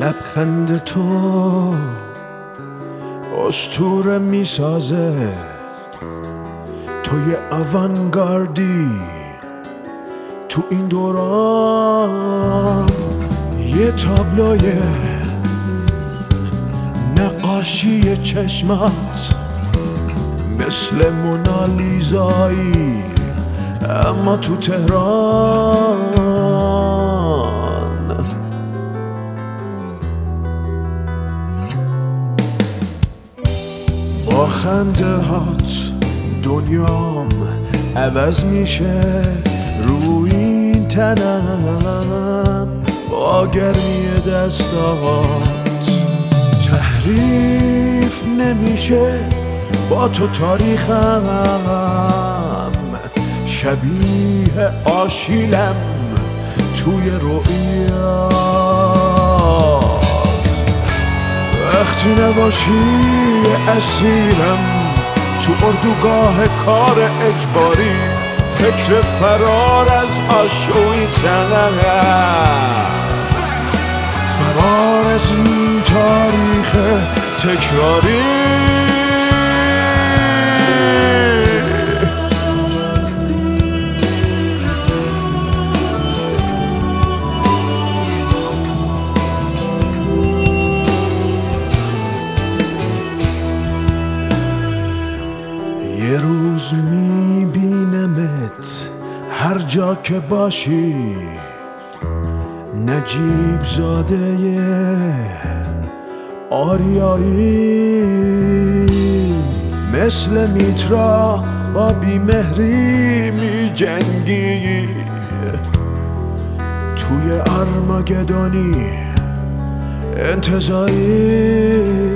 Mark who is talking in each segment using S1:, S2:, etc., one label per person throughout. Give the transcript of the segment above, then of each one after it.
S1: لبخند تو اسطوره میسازه، تو یه اوانگاردی تو این دوران، یه تابلوی نقاشی چشمات مثل مونالیزایی، اما تو تهران. با خنده هات دنیام عوض میشه، روی این تنم با گرمی دستات تحریف نمیشه. با تو تاریخم شبیه آشیلم توی رویات، وقتی نباشی اسیرم تو اردوگاه کار اجباری، فکر فرار از آشویتزم، فرار از این تاریخ تکراری. یه روز میبینمت هر جا که باشی، نجیب زاده آریایی، مثل میترا با بیمهری می جنگی، توی ارمگدانی انتزاعی.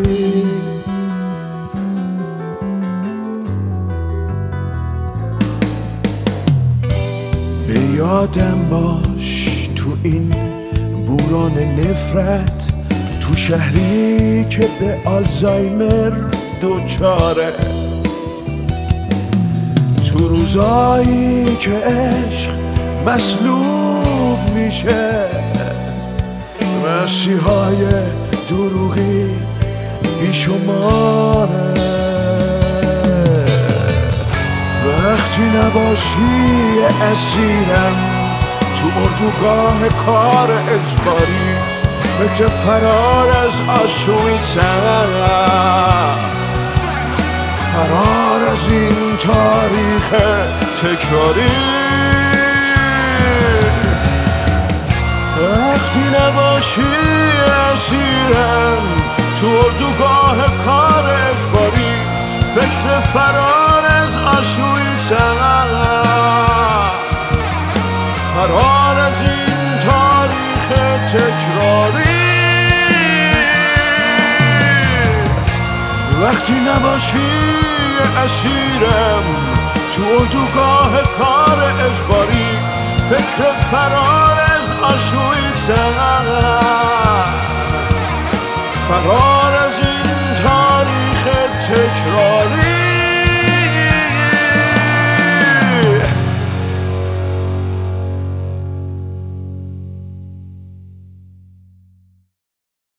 S1: به یادم باش تو این بوران نفرت، تو شهری که به آلزایمر دوچاره، تو روزایی که عشق مسلوب میشه، مسیحای دروغی بیشماره. وقتی نباشی اسیرم تو اردوگاه کار اجباری، فکر فرار از آشویتزم، فرار از این تاریخ تکراری. وقتی نباشی اسیرم تو اردوگاه کار اجباری، فکر فرار از آشویتزم، فرار از این تاریخ تکراری. وقتی نباشی اسیرم تو اردوگاه کار اجباری، فکر فرار از آشویتزم، فرار